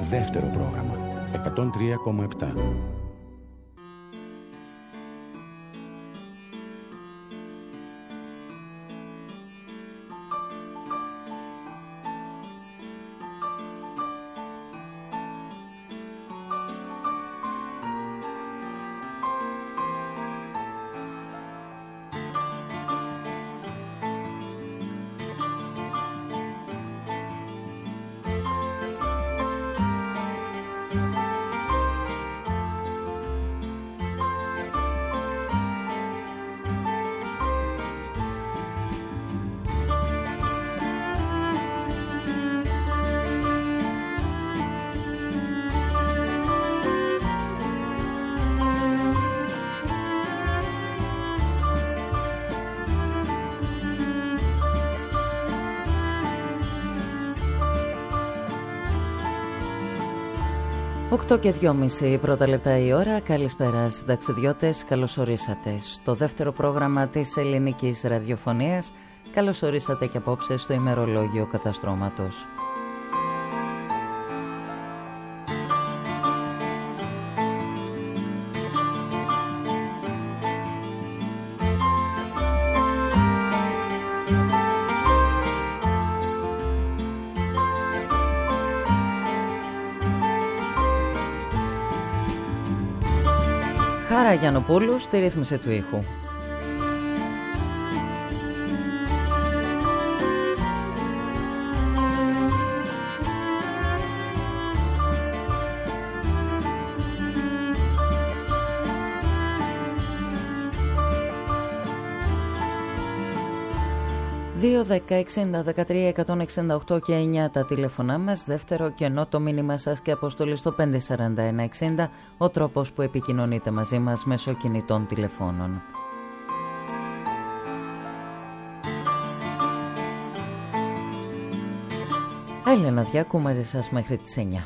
δεύτερο πρόγραμμα, 103,7. Οκτώ και 2,5 πρώτα λεπτά η ώρα. Καλησπέρα συνταξιδιώτες, καλώς ορίσατε στο δεύτερο πρόγραμμα της ελληνικής ραδιοφωνίας. Καλώς ορίσατε και απόψε στο ημερολόγιο καταστρώματος. Χάρα Γιαννοπούλου στη ρύθμιση του ήχου. ...2, 10, 60, 13, 168 και 9 τα τηλέφωνά μας. Δεύτερο κενό το μήνυμα σας και αποστολή στο 541-60... ο τρόπος που επικοινωνείτε μαζί μας μέσω κινητών τηλεφώνων. Έλενα Διάκου μαζί σας μέχρι τις 9.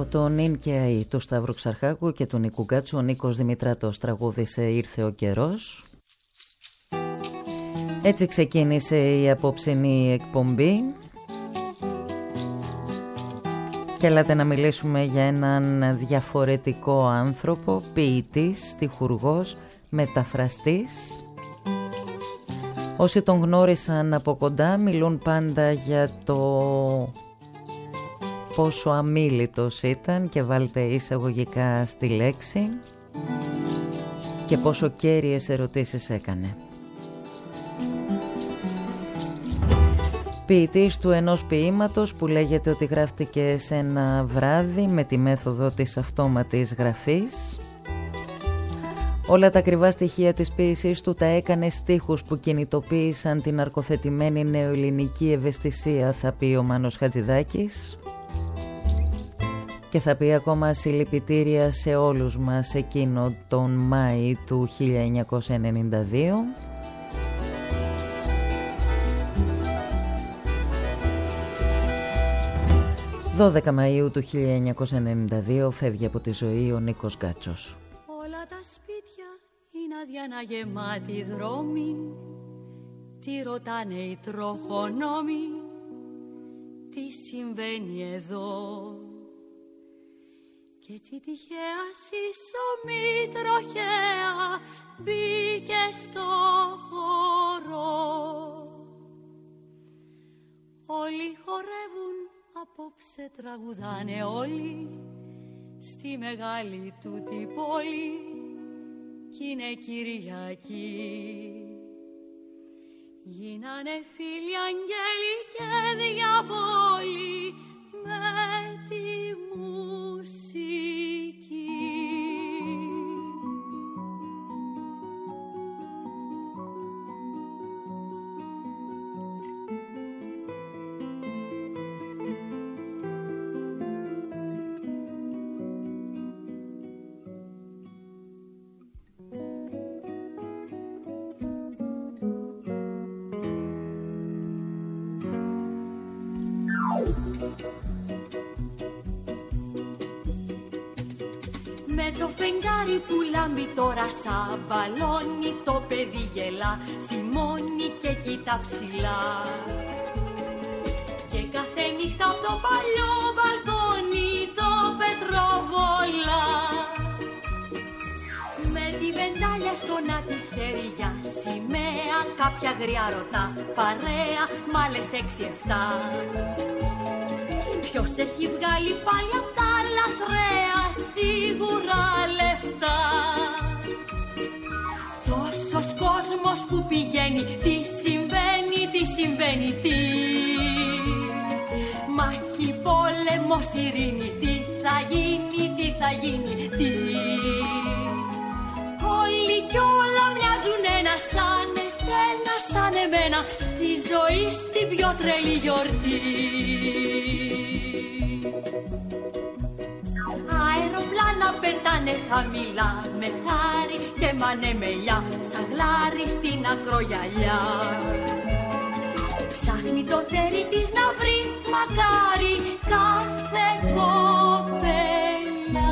Από το Νιν και Αΐ του Σταύρου Ξαρχάκου και του Νίκου Γκάτσου, ο Νίκος Δημητράτος τραγούδισε «Ήρθε ο καιρός». Έτσι ξεκίνησε η απόψινή εκπομπή και έλατε να μιλήσουμε για έναν διαφορετικό άνθρωπο, ποιητής, στιχουργός, μεταφραστής. Όσοι τον γνώρισαν από κοντά μιλούν πάντα για το πόσο αμίλητος ήταν, και βάλτε εισαγωγικά στη λέξη, και πόσο κέρυες ερωτήσεις έκανε. Ποιητής του ενός ποίηματος που λέγεται ότι γράφτηκε σε ένα βράδυ με τη μέθοδο της αυτόματης γραφής. Όλα τα ακριβά στοιχεία της ποίησής του τα έκανε στίχους που κινητοποίησαν την αρκοθετημένη νεοελληνική ευαισθησία, θα πει ο Μάνος Χατζηδάκης. Και θα πει ακόμα συλληπιτήρια σε όλους μας εκείνο τον Μάη του 1992. «12 Μαΐου του 1992 φεύγει από τη ζωή ο Νίκος Γκάτσος». Όλα τα σπίτια είναι άδεια να γεμάτοι δρόμοι. Τι ρωτάνε οι τροχονόμοι, τι συμβαίνει εδώ. Κι έτσι τυχαία σύσσωμη τροχαία μπήκε στο χώρο. Όλοι χορεύουν, απόψε τραγουδάνε όλοι στη μεγάλη τούτη πόλη κι είναι Κυριακή. Γίνανε φίλοι αγγέλοι και διαβόλοι με τη μουσική. Με το φεγγάρι που λάμπει τώρα σαν μπαλόνι, το παιδί γελά, θυμώνει και κοίτα ψηλά. Και κάθε νύχτα από το παλιό μπαλκόνι το πετροβολά. Με τη βεντάλια στο να της χέρι για σημαία, κάποια γριά ρωτά, παρέα μ' άλλες 6-7. Ποιος έχει βγάλει πάλι απ' τα λαθρέα σίγουρα λεφτά. Τόσος κόσμος που πηγαίνει, τι συμβαίνει, τι συμβαίνει, τι. Μάχη, πόλεμος, ειρήνη, τι θα γίνει, τι θα γίνει, τι. Όλοι κι όλα μοιάζουν ένα σαν εσένα, σαν εμένα, στη ζωή στην πιο τρελή γιορτή. Αεροπλάνα πετάνε χαμηλά με χάρη και μανεμελιά, σαν γλάρι στην ακρογιαλιά. Ψάχνει το τέρι της να βρει μακάρι κάθε κοπέλια.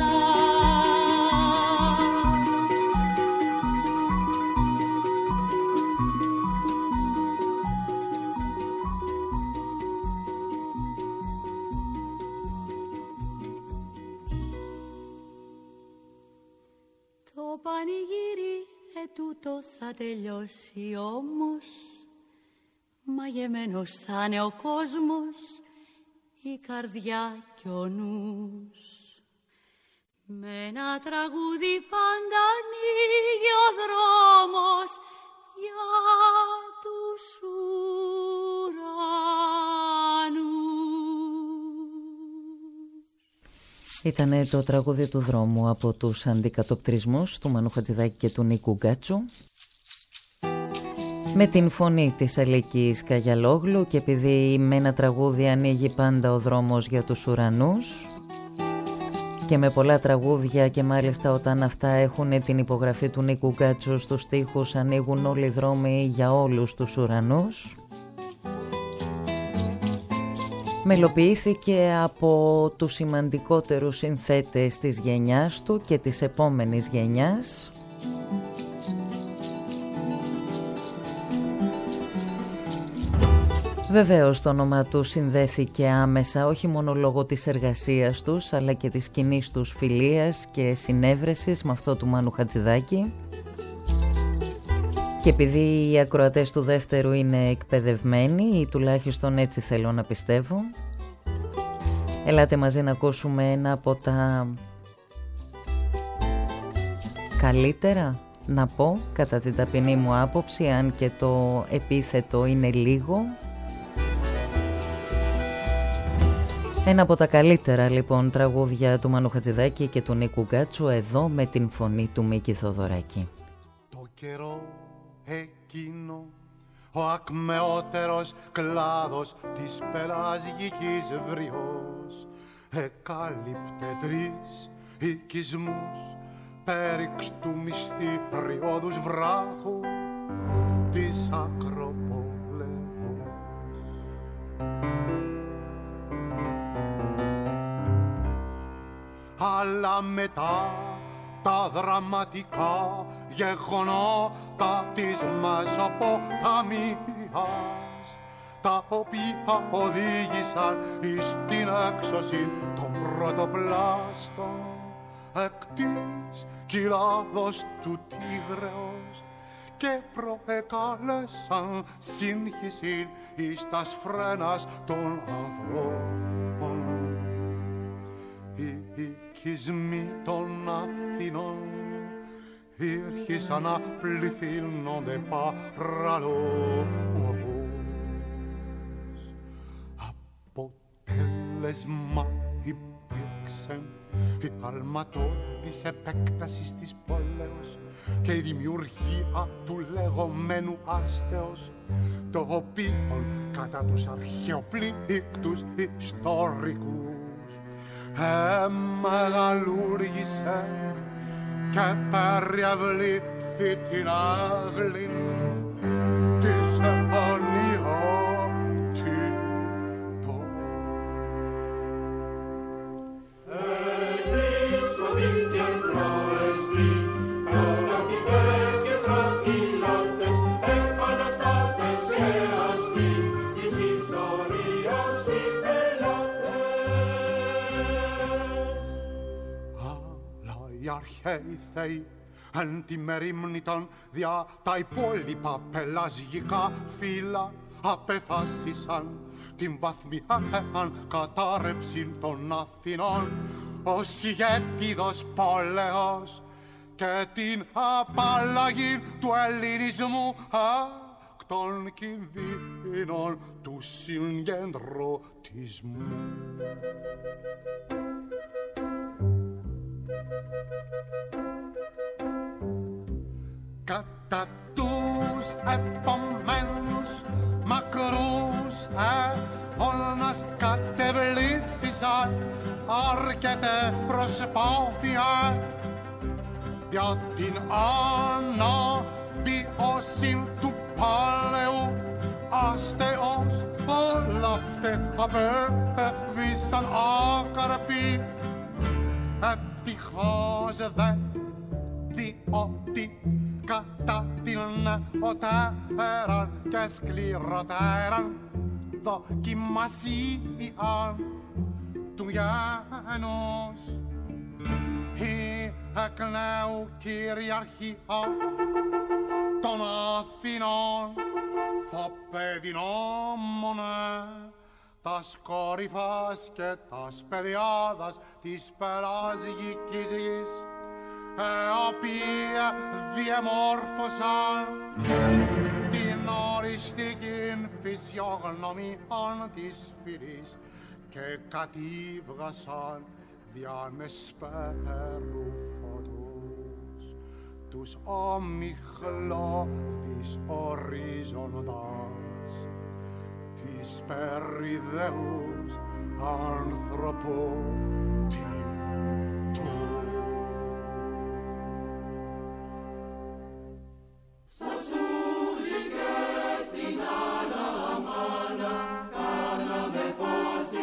Το πανηγύρι ετούτο θα τελειώσει όμως, μαγεμένος θα είναι ο κόσμος, η καρδιά κι ο νους. Με ένα τραγούδι πάντα ανοίγει ο δρόμος για τους ουρανούς. Ήτανε το τραγούδι του δρόμου από τους αντικατοπτρισμούς του Μανού Χατζηδάκη και του Νίκου Γκάτσου, με την φωνή της Αλίκης Καγιαλόγλου. Και επειδή με ένα τραγούδι ανοίγει πάντα ο δρόμος για τους ουρανούς, και με πολλά τραγούδια, και μάλιστα όταν αυτά έχουν την υπογραφή του Νίκου Γκάτσου στους στίχους, ανοίγουν όλοι οι δρόμοι για όλους τους ουρανούς. Μελοποιήθηκε από τους σημαντικότερους συνθέτες της γενιάς του και της επόμενης γενιάς. Βεβαίως το όνομα του συνδέθηκε άμεσα όχι μόνο λόγω της εργασίας τους αλλά και της κοινής τους φιλίας και συνέβρεσης με αυτό του Μάνου Χατζηδάκη. Και επειδή οι ακροατές του δεύτερου είναι εκπαιδευμένοι ή τουλάχιστον έτσι θέλω να πιστεύω, ελάτε μαζί να ακούσουμε ένα από τα καλύτερα, να πω, κατά την ταπεινή μου άποψη, αν και το επίθετο είναι λίγο. Ένα από τα καλύτερα λοιπόν τραγούδια του Μάνου Χατζηδάκη και του Νίκου Γκάτσου, εδώ με την φωνή του Μίκη Θοδωράκη. Το καιρό εκείνο ο ακμεότερος κλάδος της πελασγικής βριός εκάλυπτε 3 οικισμούς πέριξ του μυστηριώδους βράχου της Ακροπόλεως. Αλλά μετά τα δραματικά γεγονότα της Μεσοποταμίας, τα οποία οδήγησαν στην έξωση των πρωτοπλάστων εκ της κοιλάδος του Τίγρεως και προεκάλεσαν σύγχυση εις τας φρένας των ανθρώπων. Οι οικισμοί των Αθηνών ήρχισαν να πληθύνονται παραλόγως. Αποτέλεσμα υπήρξε η αλματώδης επέκταση της πόλεως και η δημιουργία του λεγόμενου άστεως, το οποίο κατά τους αρχαιοπλήκτους ιστορικούς μεγαλούργησε και περιαυλήθη την άγλη της επανιότητος. Ελπίσομοι και πρόεστοι, προναυτικές και στρατιλάτες, επαναστάτες και αστεί της ιστορίας οι πελάτες. Αλλά οι αρχαίοι θεοί εν τη μερίμνητον δια τα υπόλοιπα πελασγικά φύλλα απεφάσισαν την βαθμιαίαν κατάρρευση των Αθηνών ως ηγέτιδος πόλεως και την απαλλαγή του ελληνισμού εκ των κινδύνων του συγκεντρωτισμού. Κατά τους επομένους μακρούς αιώνας κατεβλήθησαν αρκετές προσπάθεια για την αναβίωση του παλαιού αστεώς. Όλα αυτά απέβησαν άκαρποι, ευτυχώς δε διότι κατά την νεωτέραν και σκληροτέραν δοκιμασία του γένους η εκ νέου κυριαρχία των Αθηνών θα παιδινόμονε τας κορυφάς και τας παιδιάδας της πελασγικής γης, οποία διαμόρφωσαν την οριστική φυσιογνωμία της φυλής και κατήβγασαν δια νεσπέρου φωτός τους ομιχλώδεις ορίζοντας της περιδέους ανθρωπότητος. Στα σούλη και στην Αναμάνα κάναμε φως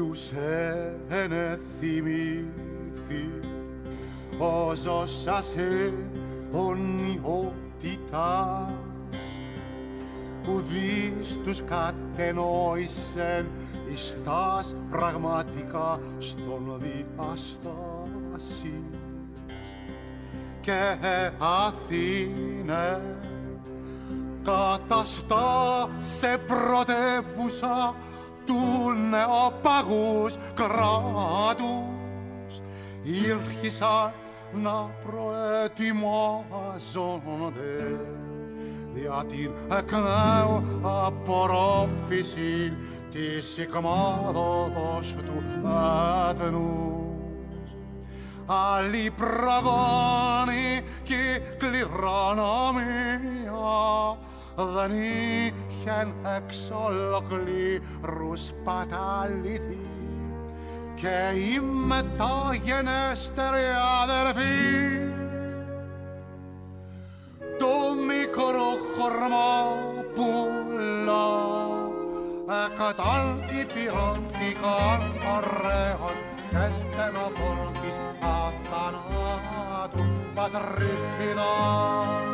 τους ενεθυμήθη όσο σας αιωνιότητα ουδείς τους κατενόησεν εις τας πραγματικά στον διαστάσει και Αθήνε καταστάσε πρωτεύουσα του νεοπαγούς κράτους ήρχισαν να προετοιμάζονται δια την εκ νέου απορρόφηση της ικμάδος του έθνους. Άλλοι προγόνοι και κληρονομία δεν είχεν εξ ολοκλήρους παταληθεί και οι μεταγενέστεροι αδερφοί το μικρό χορμόπουλο εκατόν υπηρετικών ωραίων και στενοπόρτης αθανάτου πατρίδας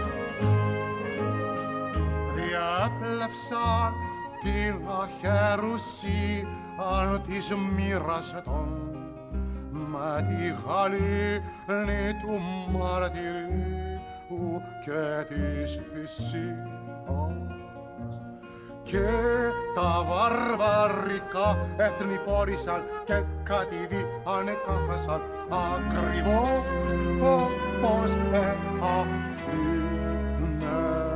διέπλευσαν την αχερουσία της μοίρας των με τη γαλήνη του μαρτυρίου και της θυσίας και τα βαρβαρικά έθνη πόρησαν και κατηδί ανεκάθασαν ακριβώς όπως Αθήνα.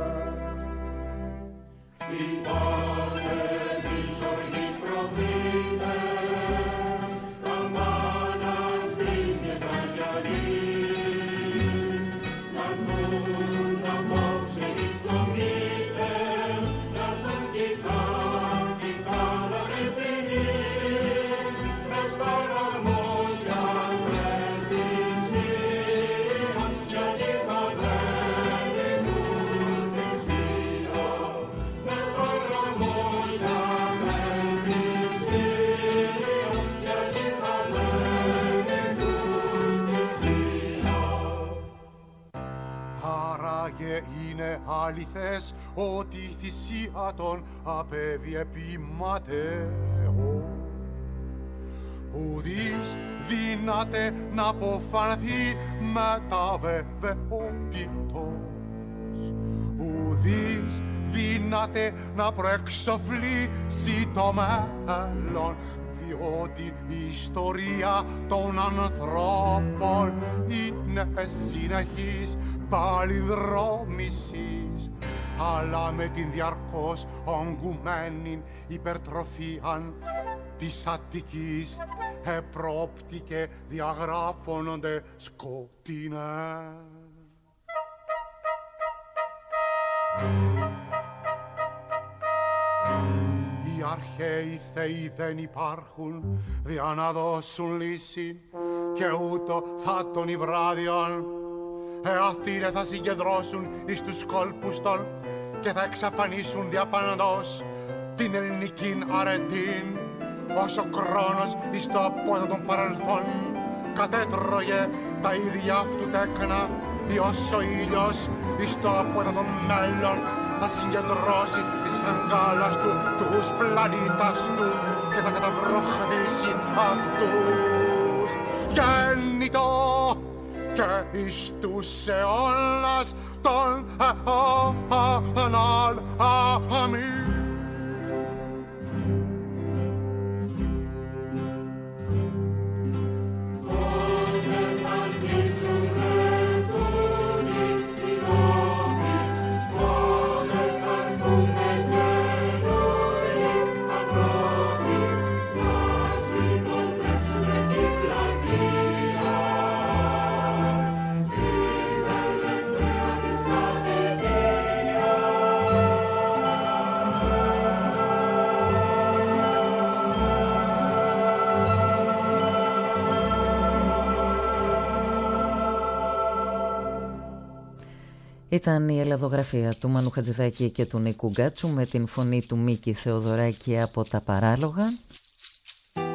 Είπατε της οργής προφήτες, καμπάνας δίνες αγιαλί, να έρθουν απόψε εις κομίτες, να έρθουν κι καλά κρυπτινοί, μες παραμόντια με θυσία, γιατί χαμένοι τους θυσία. Άραγε είναι αληθές ότι η θυσία των απέβη επί Ματέο. Ουδείς δύναται να αποφανθεί με τα βεβαιότητος. Ουδείς δύναται να προεξοφλήσει το μέλλον, διότι η ιστορία των ανθρώπων είναι συνεχής παλινδρόμησης, αλλά με την διαρκώς ογκουμένη υπερτροφίαν της Αττικής επρόπτικε διαγράφωνονται σκοτεινά. Οι αρχαίοι θεοί δεν υπάρχουν για να δώσουν λύση και ούτω θα τον οι βράδιον. Αθήνε θα συγκεντρώσουν εις τους κόλπους των και θα εξαφανίσουν διαπαντός την ελληνική αρετήν, όσο χρόνος εις το απόδο των παρελθόν κατέτρωγε τα ίδια αυτού τέκνα, ή όσο ήλιος εις το απόδο των μέλλον θα συγκεντρώσει εις τις αγκάλας του τους πλανήτας του και θα καταβροχθήσει αυτούς γέννητο και εις τους αιώνας των αιώνων. Αμήν. Ήταν η ελλαδογραφία του Μανού Χατζηδάκη και του Νίκου Γκάτσου με την φωνή του Μίκη Θεοδωράκη από τα Παράλογα.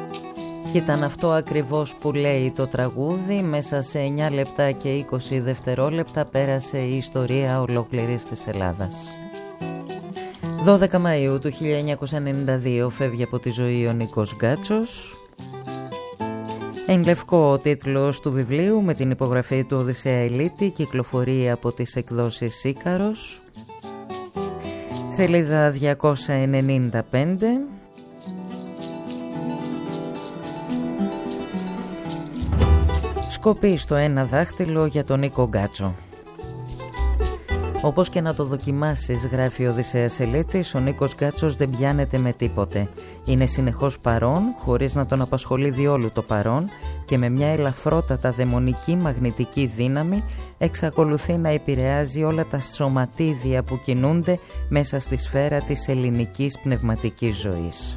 Και ήταν αυτό ακριβώς που λέει το τραγούδι. Μέσα σε 9 λεπτά και 20 δευτερόλεπτα πέρασε η ιστορία ολόκληρης της Ελλάδας. 12 Μαΐου του 1992 φεύγει από τη ζωή ο Νίκος Γκάτσος. Εν λευκό ο τίτλος του βιβλίου με την υπογραφή του Οδυσσέα Ηλίτη, κυκλοφορεί από τις εκδόσεις Ίκαρος. Σελίδα 295. Σκοπή στο ένα δάχτυλο για τον Νίκο Γκάτσο. Όπως και να το δοκιμάσεις, γράφει ο Οδυσσέας Ηλίτης, ο Νίκος Γκάτσος δεν πιάνεται με τίποτε. Είναι συνεχώς παρόν, χωρίς να τον απασχολεί διόλου το παρόν, και με μια ελαφρότατα δαιμονική μαγνητική δύναμη εξακολουθεί να επηρεάζει όλα τα σωματίδια που κινούνται μέσα στη σφαίρα της ελληνικής πνευματικής ζωής.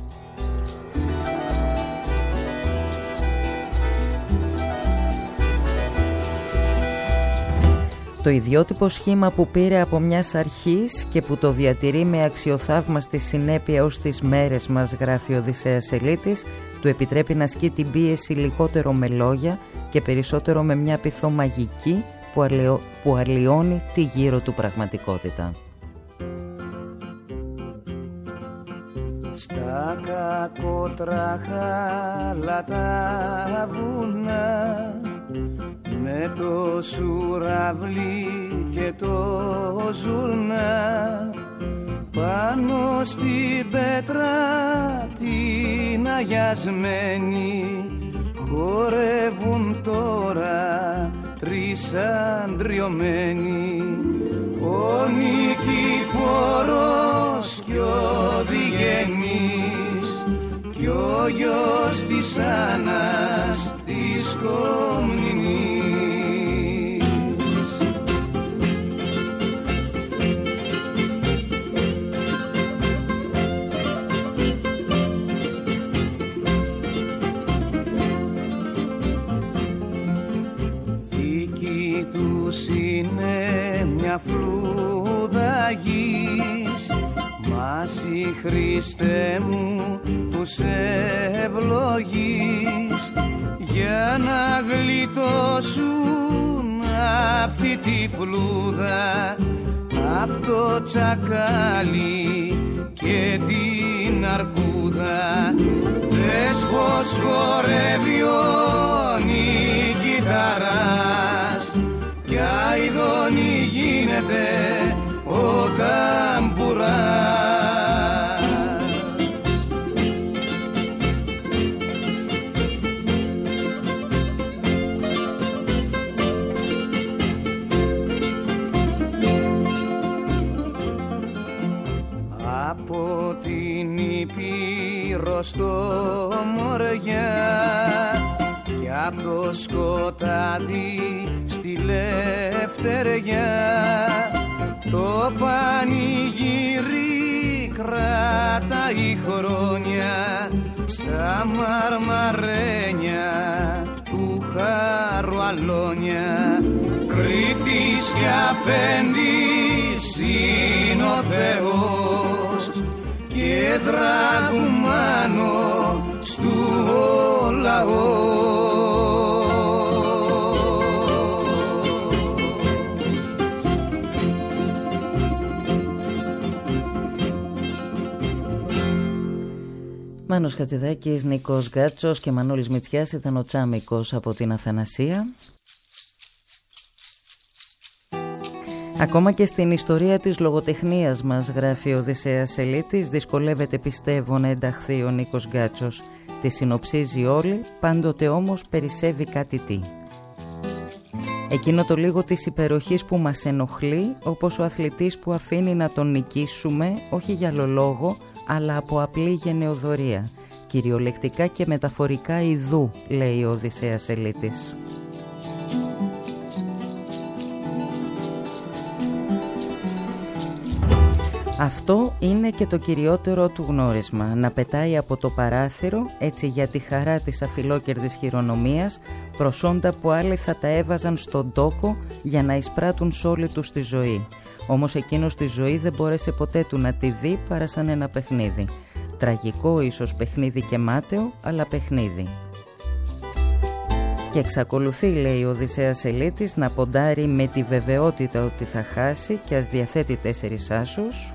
Το ιδιότυπο σχήμα που πήρε από μιας αρχής και που το διατηρεί με αξιοθαύμαστη συνέπεια ως τις μέρες μας, γράφει ο Οδυσσέας Ηλίτης, του επιτρέπει να ασκεί την πίεση λιγότερο με λόγια και περισσότερο με μια πειθό μαγική που αλλοιώνει τη γύρω του πραγματικότητα. Στα κακότραχα τα βουνά, με το σουραβλί και το ζουρνά, πάνω στην πέτρα την αγιασμένη, χορεύουν τώρα τρεις αντριωμένοι. Ο Νικηφόρος κι ο Διγενής κι ο γιος της Άννας της Κομνηνής. Δική τους είναι μια φλούδα γης, μάση Χριστέ μου που σε ευλογείς, για να γλιτώσουν αυτή τη φλούδα απ' το τσακάλι και την αρκούδα. Δες πως χορεύει ο Νικηταράς κι αηδόνι γίνεται ο ταμπουράς. Από την Ήπειρο στο Μοριά κι απ' το σκοτάδι στη Λευτεριά, το πανηγύρι κρατάει χρόνια στα μαρμαρένια του Χαρουαλόνια. Κρήτης και αφέντης είναι ο Θεός και δραγουμάνο στου ο λαός. Μάνος Χατζηδάκης, Νίκος Γκάτσος και Μανώλης Μητσιάς ήταν ο Τσάμικος από την Αθανασία. Ακόμα και στην ιστορία της λογοτεχνίας μας, γράφει ο Οδυσσέας Ηλίτης, δυσκολεύεται πιστεύω να ενταχθεί ο Νίκος Γκάτσος. Τη συνοψίζει όλη, πάντοτε όμως περισσεύει κάτι τι. Εκείνο το λίγο της υπεροχής που μας ενοχλεί, όπως ο αθλητής που αφήνει να τον νικήσουμε, όχι για άλλο λόγο, αλλά από απλή γενεοδορία. Κυριολεκτικά και μεταφορικά ιδού, λέει ο Οδυσσέας Ηλίτης. Αυτό είναι και το κυριότερο του γνώρισμα, να πετάει από το παράθυρο, έτσι για τη χαρά της αφιλόκερδης χειρονομίας, προσόντα που άλλοι θα τα έβαζαν στον τόκο για να εισπράττουν σ' όλη τους τη ζωή. Όμως εκείνος τη ζωή δεν μπόρεσε ποτέ του να τη δει παρά σαν ένα παιχνίδι. Τραγικό ίσως παιχνίδι και μάταιο, αλλά παιχνίδι. Και εξακολουθεί, λέει ο Οδυσσέας Ελίτης, να ποντάρει με τη βεβαιότητα ότι θα χάσει και ας διαθέτει 4 άσους,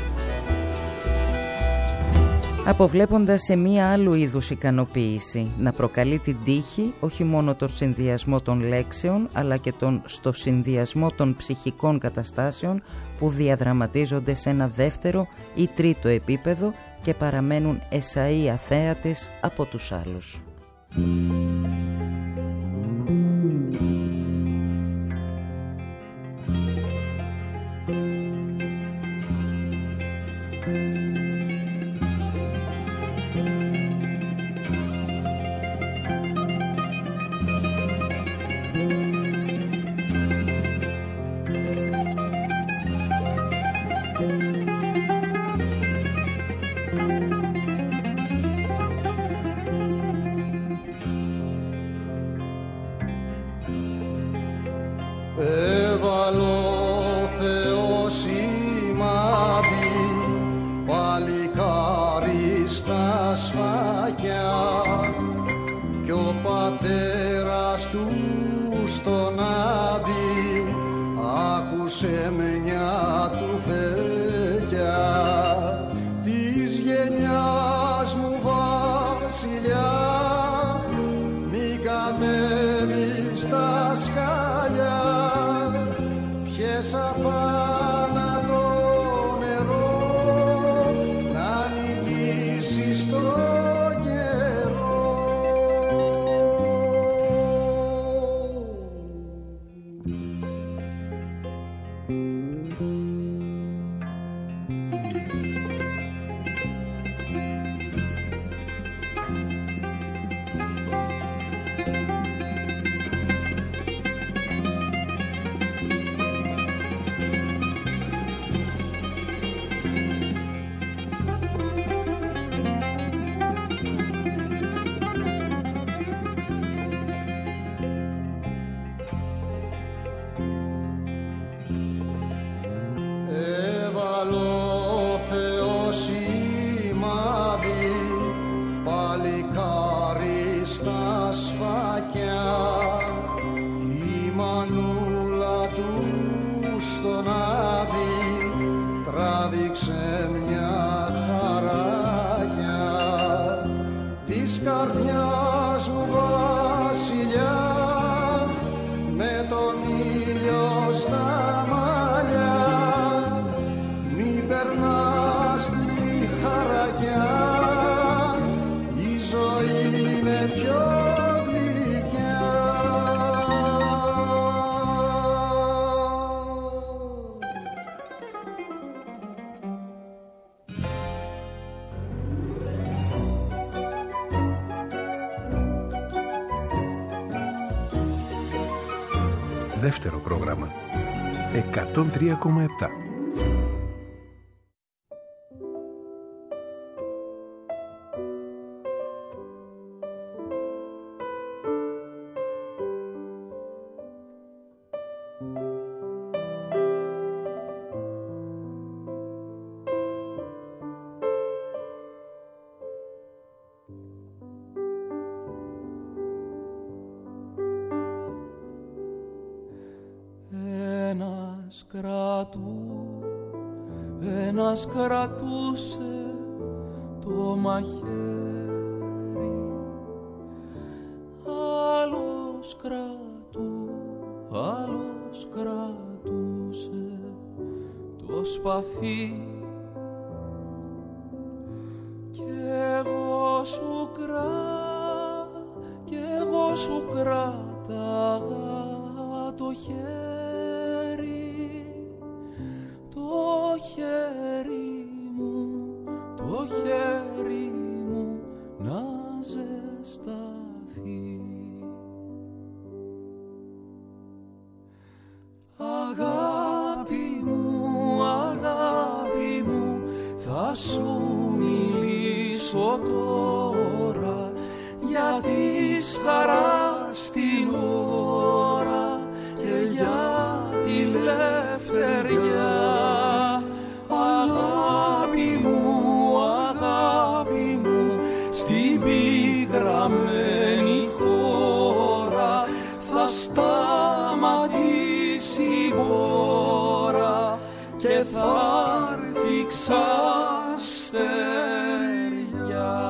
αποβλέποντας σε μία άλλου είδους ικανοποίηση, να προκαλεί την τύχη όχι μόνο τον συνδυασμό των λέξεων, αλλά και στο συνδυασμό των ψυχικών καταστάσεων που διαδραματίζονται σε ένα δεύτερο ή τρίτο επίπεδο και παραμένουν εσαΐ αθέατες από τους άλλους. Δεύτερο πρόγραμμα 103,7. Ένας κρατούσε το μαχαίρι, άλλος κρατούσε το σπαθί, κι εγώ σου κράταγα το χέρι, το χέρι μου να ζεσταθεί. Αγάπη μου, θα σου μιλήσω τώρα για της χαράς την ώρα και για τη λευτεριά. Αγάπη μου, στην πικραμένη χώρα έρθει ξαστεριά.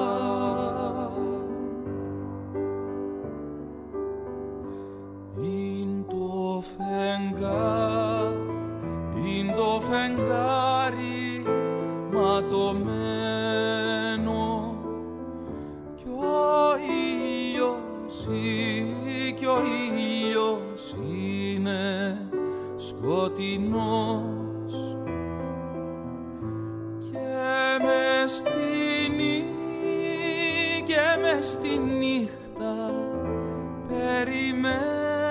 Είναι το φεγγάρι ματωμένο κι ο ήλιος είναι σκοτεινός και μες στη νύχτα περιμένω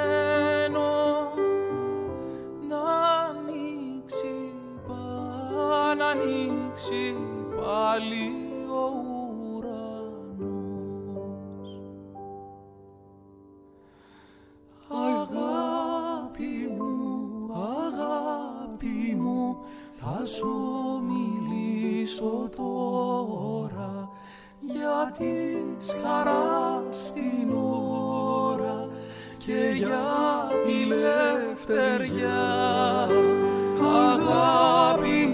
να ανοίξει πάλι ο ουρανός. Αγάπη μου, θα σου μιλήσω τώρα για τη χαρά στην ώρα και για τη λευτεριά. Αγάπη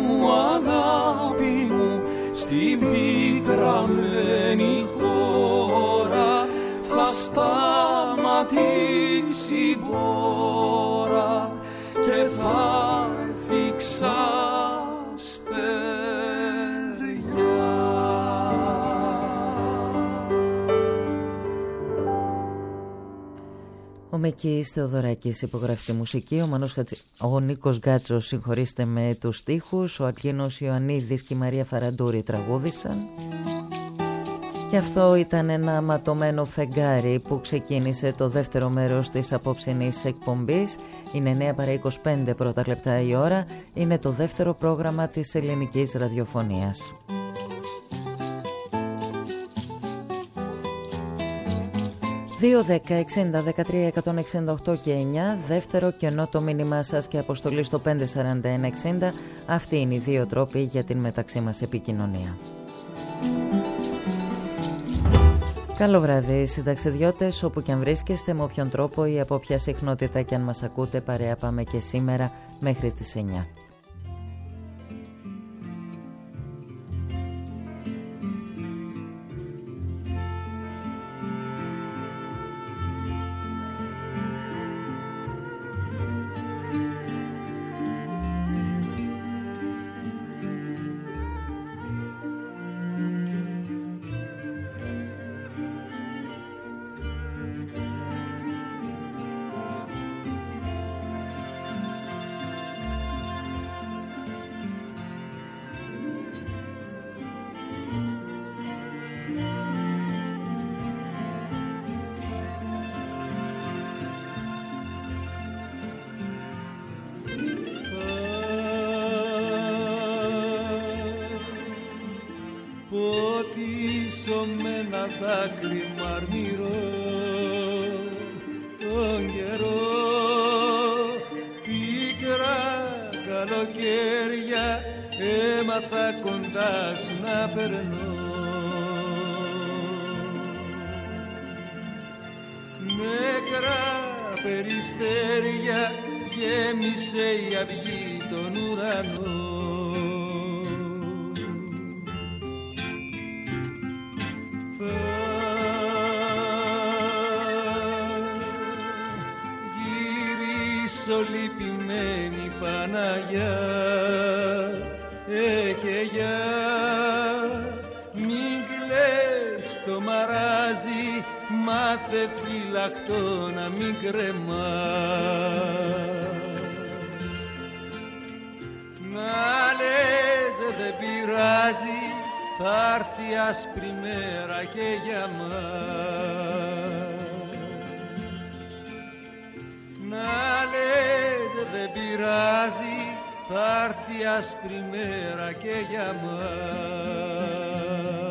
μου, στη πικραμένη χώρα θα σταματήσει η πόρα και θα έρθει ξαστεριά. Ο Μεκής Θεοδωράκης υπογραφική μουσική, ο Νίκος Γκάτσος συγχωρήστε με τους στίχους, ο Αργίνος Ιωαννίδης και η Μαρία Φαραντούρη τραγούδησαν. Και αυτό ήταν ένα ματωμένο φεγγάρι που ξεκίνησε το δεύτερο μέρος της απόψινής εκπομπής. Είναι 9 παρά 25 πρώτα λεπτά η ώρα, είναι το δεύτερο πρόγραμμα της ελληνικής ραδιοφωνίας. 2-10-60-13-168 και 9, δεύτερο κενό το μήνυμά σας και αποστολή στο 541-60. Αυτοί είναι οι δύο τρόποι για την μεταξύ μας επικοινωνία. Καλό βράδυ συνταξιδιώτες, όπου και αν βρίσκεστε, με όποιον τρόπο ή από ποια συχνότητα και αν μας ακούτε, παρέα πάμε και σήμερα μέχρι τις 9. Ποτίσω με ένα δάκρυ μαρμυρό τον καιρό, πίκρα καλοκαίρια έμαθα κοντά σου να περνώ. Νεκρά περιστέρια γέμισε η αυγή τον ουρανό. Λυπημένη Παναγιά, και για μην κλαις το μαράζι, μάθε φυλακτό να μην κρεμάς. Να λες δεν πειράζει, θα έρθει άσπρη μέρα και για μας. Να λες δεν πειράζει, θα έρθει άσπρη μέρα και για μας.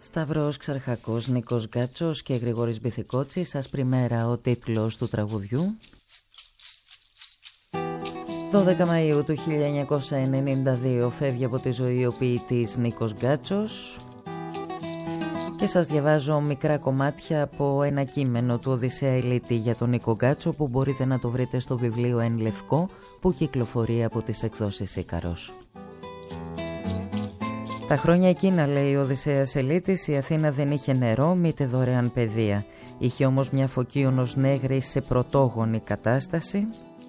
Σταυρός Ξαρχακός, Νίκος Γκάτσος και Γρηγόρης Μπιθικότσης. Ασπριμέρα ο τίτλος του τραγουδιού. 12 Μαΐου του 1992 φεύγει από τη ζωή ο ποιητής Νίκος Γκάτσος και σας διαβάζω μικρά κομμάτια από ένα κείμενο του Οδυσσέα Ηλίτη για τον Νίκο Γκάτσο που μπορείτε να το βρείτε στο βιβλίο Εν Λευκό που κυκλοφορεί από τις εκδόσεις Ίκαρος. Τα χρόνια εκείνα, λέει ο Οδυσσέας Ηλίτης, η Αθήνα δεν είχε νερό μήτε δωρεάν παιδεία. Είχε όμως μια Φωκίωνος Νέγρης σε πρωτόγονη κατάσταση,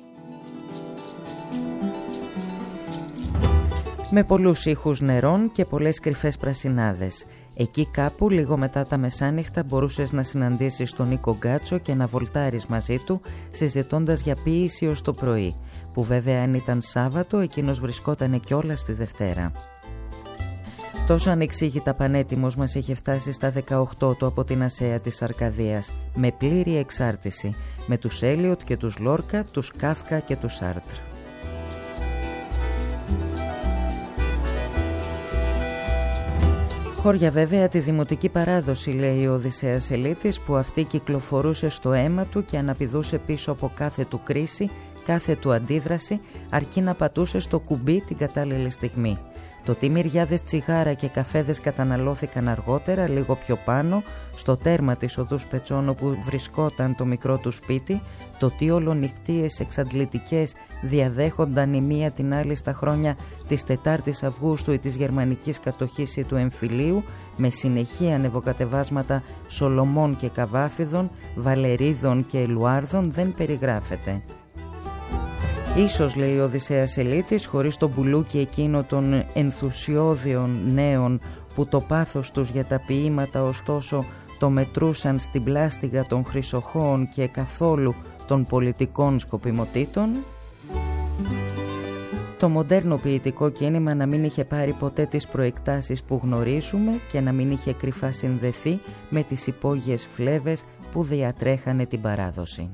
με πολλούς ήχους νερών και πολλές κρυφές πρασινάδες. Εκεί κάπου λίγο μετά τα μεσάνυχτα μπορούσες να συναντήσεις τον Νίκο Γκάτσο και να βολτάρεις μαζί του συζητώντας για ποίηση ως το πρωί, που βέβαια αν ήταν Σάββατο εκείνος βρισκότανε κιόλας τη Δευτέρα. Τόσο ανεξήγητα πανέτοιμος μας είχε φτάσει στα 18 του από την Ασέα της Αρκαδίας, με πλήρη εξάρτηση, με τους Έλιοτ και τους Λόρκα, τους Κάφκα και τους Σάρτρ. Χώρια βέβαια τη δημοτική παράδοση, λέει ο Οδυσσέας Ηλίτης, που αυτή κυκλοφορούσε στο αίμα του και αναπηδούσε πίσω από κάθε του κρίση, κάθε του αντίδραση, αρκεί να πατούσε στο κουμπί την κατάλληλη στιγμή. Το τι μυριάδες τσιγάρα και καφέδες καταναλώθηκαν αργότερα, λίγο πιο πάνω, στο τέρμα της οδού Σπετσών που βρισκόταν το μικρό του σπίτι, το τι ολονυχτίες εξαντλητικές διαδέχονταν η μία την άλλη στα χρόνια της 4ης Αυγούστου ή της γερμανικής κατοχής ή του εμφυλίου, με συνεχή ανεβοκατεβάσματα Σολομών και Καβάφιδων, Βαλερίδων και Ελουάρδων, δεν περιγράφεται. Ίσως, λέει ο Οδυσσέας Ηλίτης, χωρίς το μπουλούκι εκείνο των ενθουσιώδειων νέων που το πάθος τους για τα ποίηματα ωστόσο το μετρούσαν στην πλάστιγα των χρυσοχώων και καθόλου των πολιτικών σκοπιμοτήτων, το μοντέρνο ποιητικό κίνημα να μην είχε πάρει ποτέ τις προεκτάσεις που γνωρίζουμε και να μην είχε κρυφά συνδεθεί με τις υπόγειες φλέβες που διατρέχανε την παράδοση.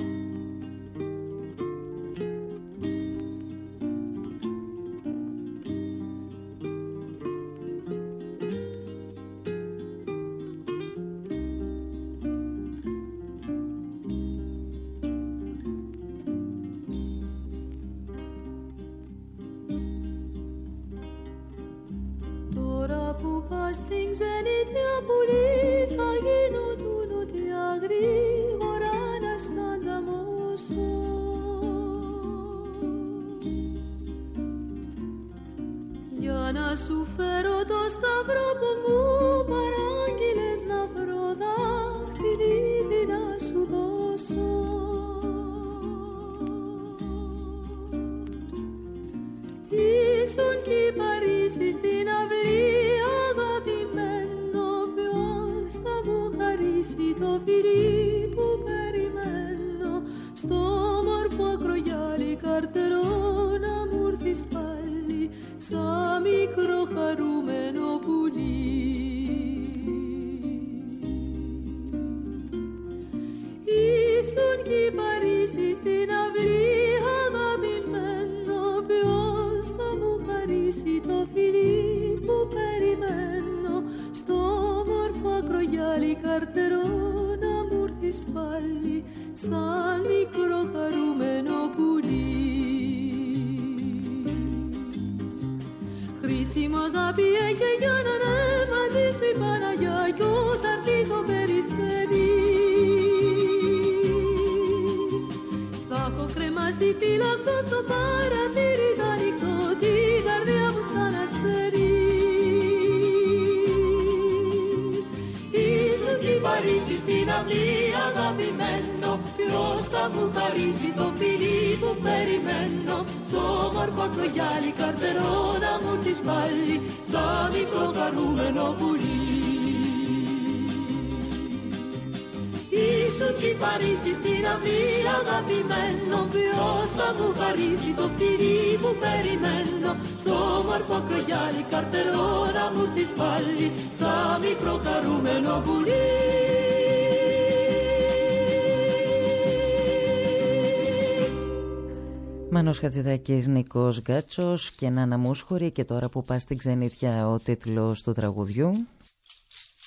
Μάνος Χατζηδάκης, Νίκος Γκάτσος και Νάνα Μούσχουρη. Και τώρα που πας στην ξενιτιά ο τίτλος του τραγουδιού.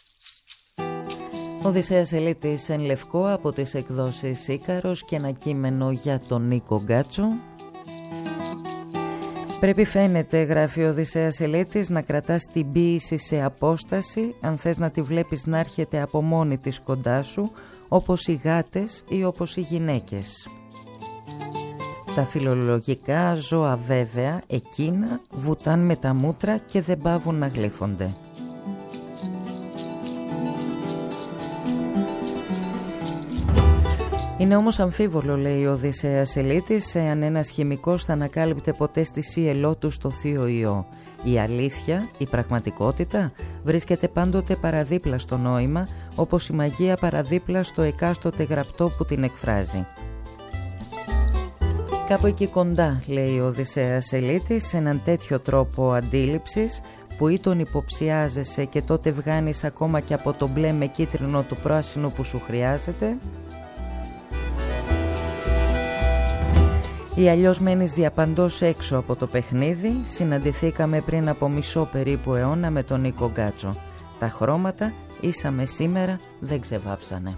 Οδυσσέας Ελίτης εν λευκό από τις εκδόσεις Ίκαρος και ένα κείμενο για τον Νίκο Γκάτσο. Πρέπει, φαίνεται, γράφει ο Οδυσσέας Ελίτης, να κρατάς την ποίηση σε απόσταση αν θες να τη βλέπεις να έρχεται από μόνη της κοντά σου, όπως οι γάτες ή όπως οι γυναίκες. Τα φιλολογικά ζώα βέβαια εκείνα βουτάν με τα μούτρα και δεν παύουν να γλύφονται. Είναι όμως αμφίβολο, λέει ο Οδυσσέας Ελίτης, εάν ένας χημικός θα ανακάλυπτε ποτέ στη σύελό του στο θείο ιό. Η αλήθεια, η πραγματικότητα, βρίσκεται πάντοτε παραδίπλα στο νόημα, όπως η μαγεία παραδίπλα στο εκάστοτε γραπτό που την εκφράζει. Κάπου εκεί κοντά, λέει ο Οδυσσέας Ελίτης, σε έναν τέτοιο τρόπο αντίληψης, που ή τον υποψιάζεσαι και τότε βγάνεις ακόμα και από το μπλε με κίτρινο του πράσινου που σου χρειάζεται, ή αλλιώς μένεις διαπαντός έξω από το παιχνίδι. Συναντηθήκαμε πριν από μισό περίπου αιώνα με τον Νίκο Γκάτσο. Τα χρώματα ίσα με σήμερα δεν ξεβάψανε.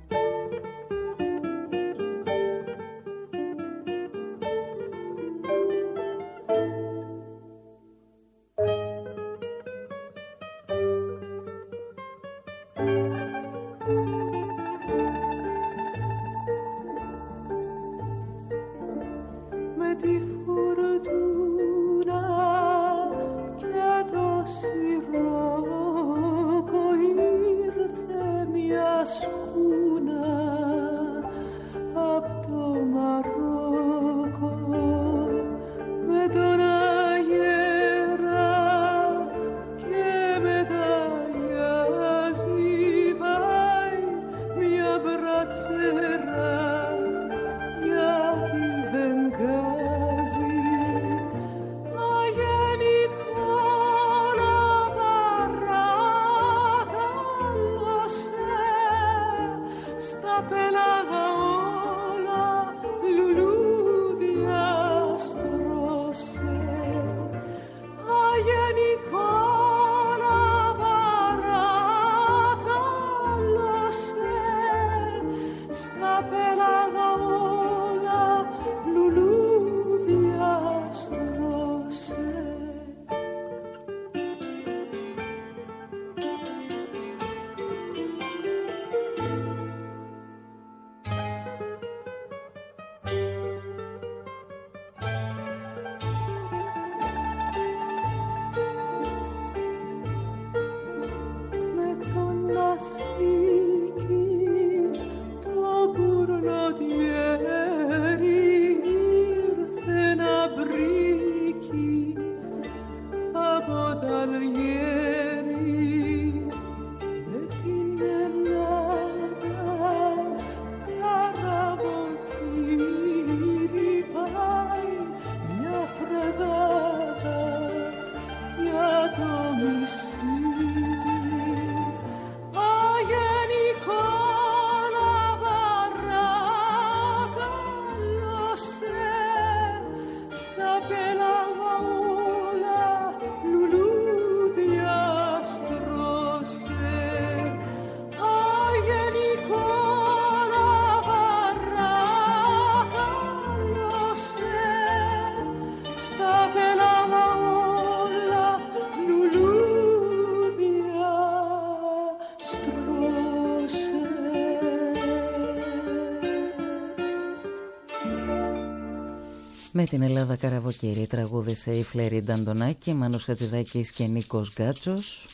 Με την Ελλάδα Καραβοκύρη τραγούδισε η Φλερίντα Αντωνάκη, Μάνος Χατζηδάκης και Νίκος Γκάτσος.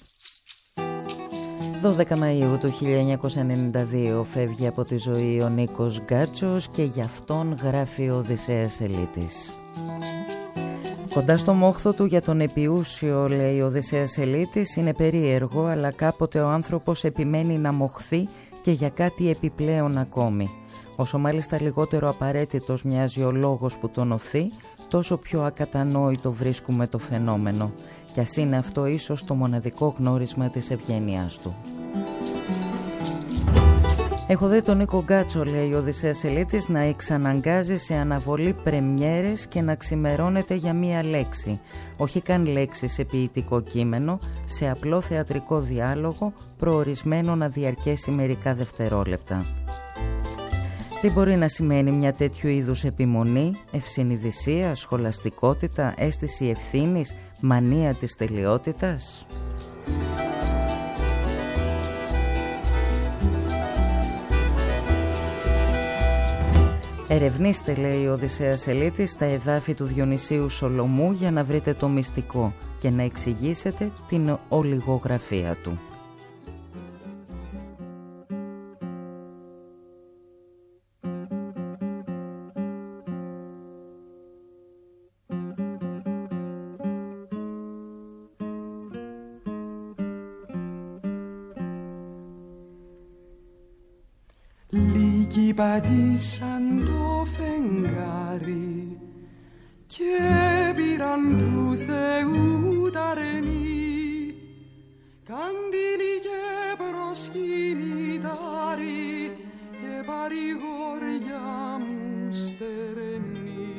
12 Μαΐου του 1992 φεύγει από τη ζωή ο Νίκος Γκάτσος και γι' αυτόν γράφει ο Οδυσσέας Ελίτης. Κοντά στο μόχθο του για τον επιούσιο, λέει ο Οδυσσέας Ελίτης, είναι περίεργο, αλλά κάποτε ο άνθρωπος επιμένει να μοχθεί και για κάτι επιπλέον ακόμη. Όσο μάλιστα λιγότερο απαραίτητος μοιάζει ο λόγος που τον οθεί, τόσο πιο ακατανόητο βρίσκουμε το φαινόμενο. Κι ας είναι αυτό ίσως το μοναδικό γνώρισμα της ευγένειάς του. Έχω δει τον Νίκο Γκάτσο, λέει ο Οδυσσέας Ελίτης, να εξαναγκάζει σε αναβολή πρεμιέρες και να ξημερώνεται για μία λέξη. Όχι καν λέξη σε ποιητικό κείμενο, σε απλό θεατρικό διάλογο, προορισμένο να διαρκέσει μερικά δευτερόλεπτα. Τι μπορεί να σημαίνει μια τέτοιου είδους επιμονή, ευσυνειδησία, σχολαστικότητα, αίσθηση ευθύνης, μανία της τελειότητας? Ερευνήστε, λέει ο Οδυσσέας Ελίτης, τα εδάφη του Διονυσίου Σολομού για να βρείτε το μυστικό και να εξηγήσετε την ολιγογραφία του. Λίγοι πατήσαν το φεγγάρι και πήραν του Θεού τα ρενή, καντήλι και προσκυνητάρι και παρηγοριά μου στερενή.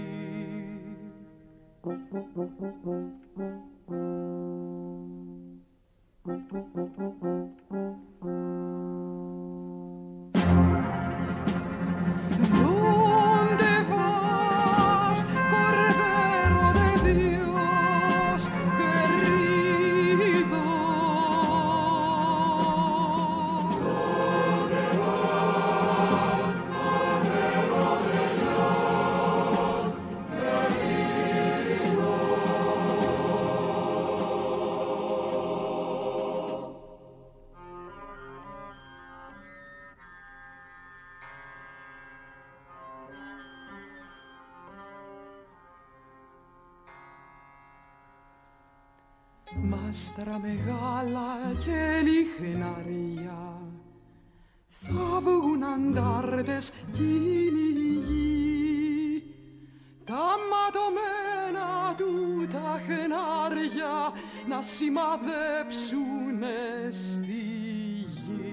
Μάστρα μεγάλα και λιχναριά, θα βγουν αντάρτες κυνηγοί, τα ματωμένα του τα χνάρια να σημαδέψουνε στη γη.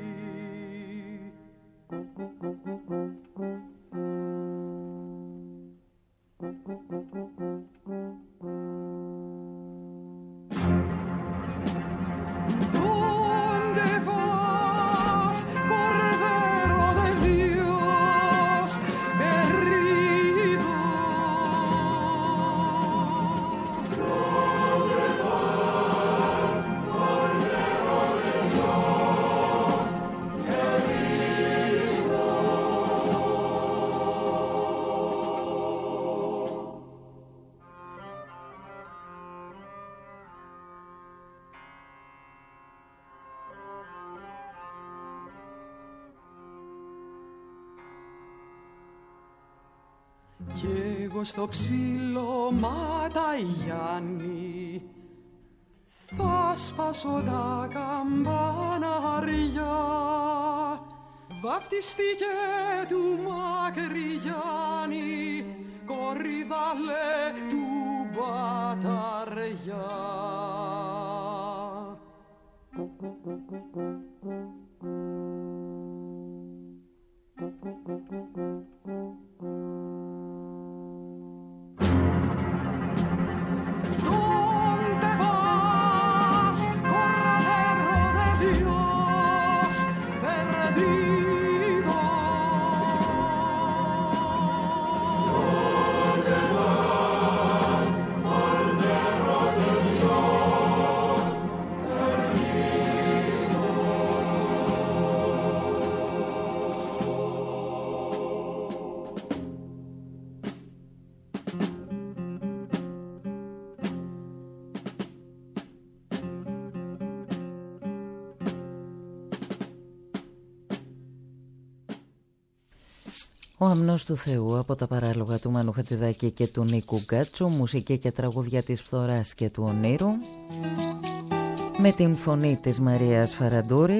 Κι εγώ στο ψιλωμά τα Γιάννη θα σπάσω τα καμπανάρια, βαφτιστήκε του Μακρυγιάννη, κορυδαλέ του Μπαταριά. Ο αμνός του Θεού από τα παράλογα του Μάνου Χατζηδάκη και του Νίκου Γκάτσου, μουσική και τραγούδια της φθοράς και του ονείρου, με την φωνή της Μαρίας Φαραντούρη.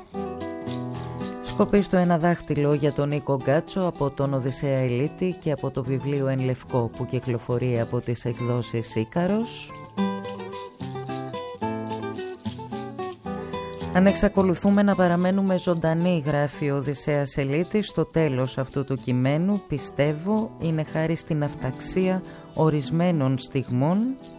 Σκοπεί στο ένα δάχτυλο για τον Νίκο Γκάτσο από τον Οδυσσέα Ελίτη και από το βιβλίο Εν Λευκό που κυκλοφορεί από τις εκδόσεις Ίκαρος. Αν εξακολουθούμε να παραμένουμε ζωντανοί, γράφει ο Οδυσσέας Ελίτης στο τέλος αυτού του κειμένου, πιστεύω είναι χάρη στην αυταξία ορισμένων στιγμών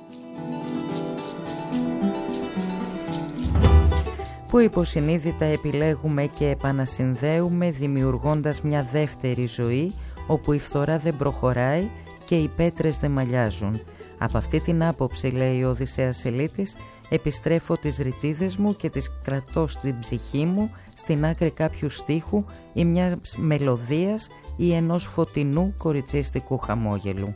που υποσυνείδητα επιλέγουμε και επανασυνδέουμε, δημιουργώντας μια δεύτερη ζωή όπου η φθορά δεν προχωράει και οι πέτρες δεν μαλλιάζουν. Από αυτή την άποψη, λέει ο Οδυσσέας Ελίτης, επιστρέφω τις ρητίδες μου και τις κρατώ στην ψυχή μου, στην άκρη κάποιου στίχου ή μιας μελωδίας ή ενός φωτεινού κοριτσίστικου χαμόγελου.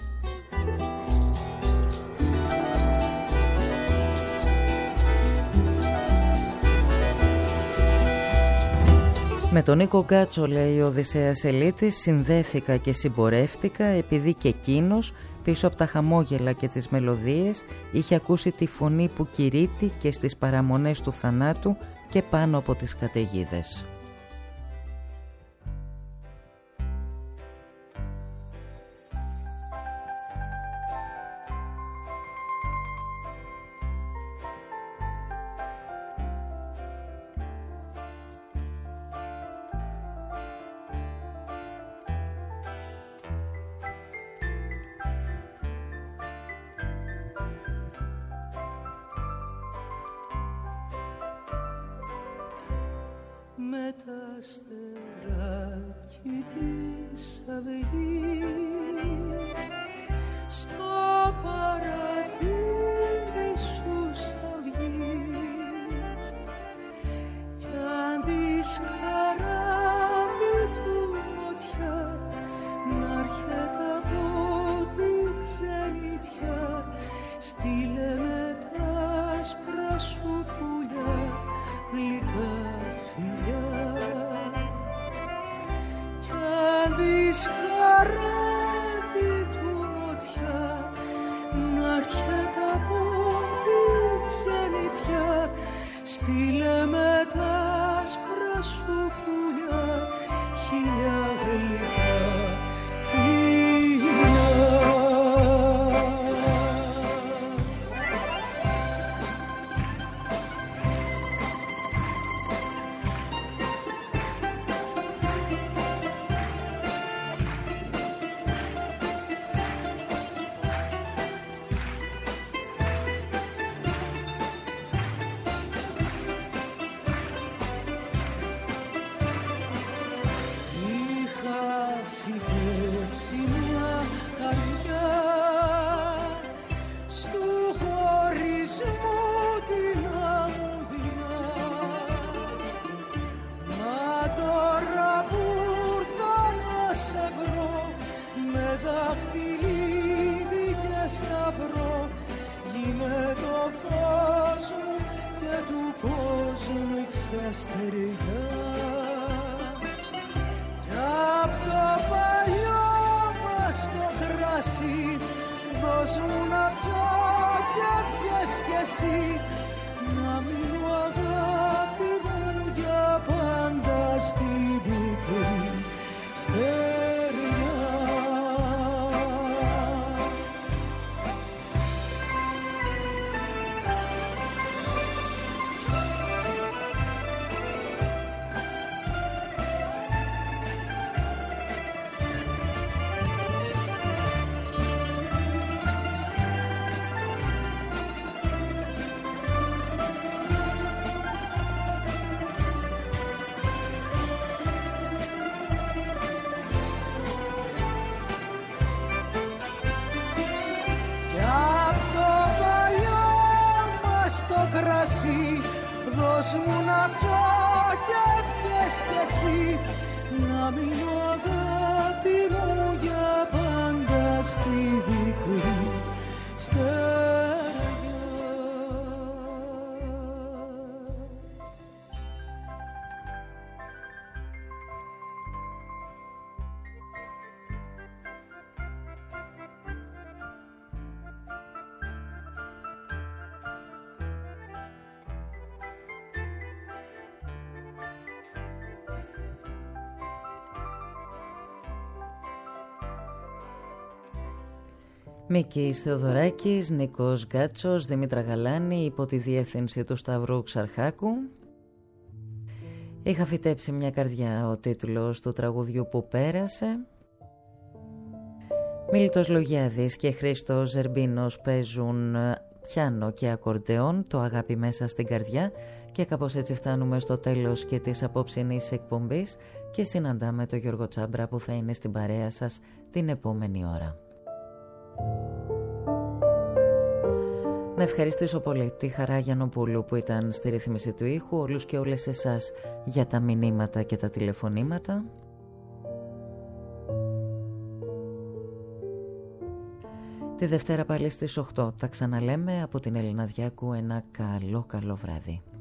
Με τον Νίκο Γκάτσο, λέει ο Οδυσσέας Ελίτης, συνδέθηκα και συμπορεύτηκα επειδή και εκείνος πίσω από τα χαμόγελα και τις μελωδίες είχε ακούσει τη φωνή που κηρύττει και στις παραμονές του θανάτου και πάνω από τις καταιγίδες. Με τα αστεράκι της αυγής στο παραθύρι σου σ' κι αν δεις καράβι του νοτιά να έρχεται από την ξενιτιά, στείλε με τα άσπρα σου πουλιά γλυκά φιλιά. Κι αν δεις καράβι του νοτιά να έρχεται από την ξενιτιά, στείλε με τα άσπρα σου πουλιά χίλια γλυκά φιλιά. Δώσ' μου να πιω και πιες κι εσύ, να μείνω αγάπη μου για πάντα στη δική στεριά. Μίκης Θεοδωράκης, Νίκος Γκάτσος, Δήμητρα Γαλάνη, υπό τη διεύθυνση του Σταύρου Ξαρχάκου. Είχα φυτέψει μια καρδιά, ο τίτλος του τραγουδιού που πέρασε. Μίλτος Λογιάδης και Χρήστος Ζερμπίνος παίζουν πιάνο και ακορντεόν, το αγάπη μέσα στην καρδιά, και κάπως έτσι φτάνουμε στο τέλος και της απόψινής εκπομπής και συναντάμε τον Γιώργο Τσάμπρα που θα είναι στην παρέα σας την επόμενη ώρα. Να ευχαριστήσω πολύ τη Χαρά Γιαννοπούλου που ήταν στη ρύθμιση του ήχου, όλους και όλες εσάς για τα μηνύματα και τα τηλεφωνήματα. Τη Δευτέρα πάλι στις 8 τα ξαναλέμε. Από την Έλληνα Διάκου ένα καλό βράδυ.